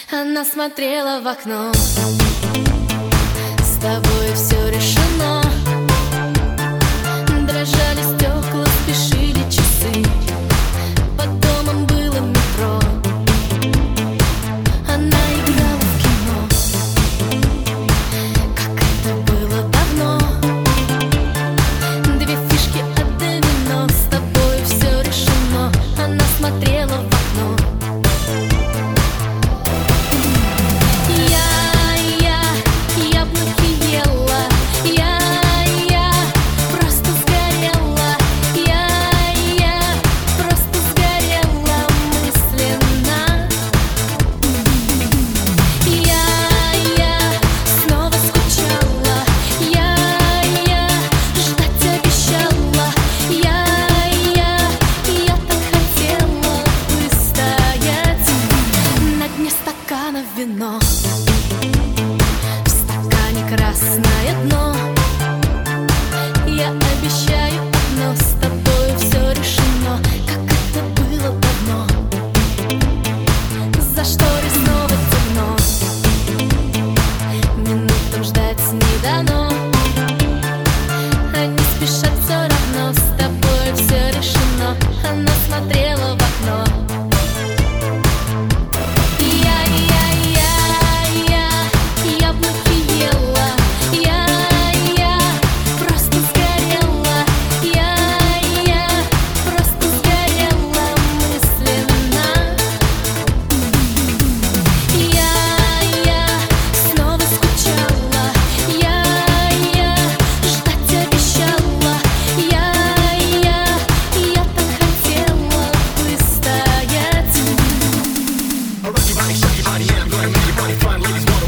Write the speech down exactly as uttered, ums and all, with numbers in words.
Она смотрела в окно. С тобой все решено. Дрожали стекла, спешили часы. Под домом было метро. Она играла в кино. Как это было давно. Две фишки от домино. С тобой все решено. Она смотрела в окно. Вино. В стакане красное дно. Я обещаю одно, с тобой все решено. Как это было давно. За шторой снова темно. Минутам ждать не дано. Они спешат все равно. С тобой все решено. Она смотрела в окно. Shake your body, yeah, I'm gonna make your body fun, ladies.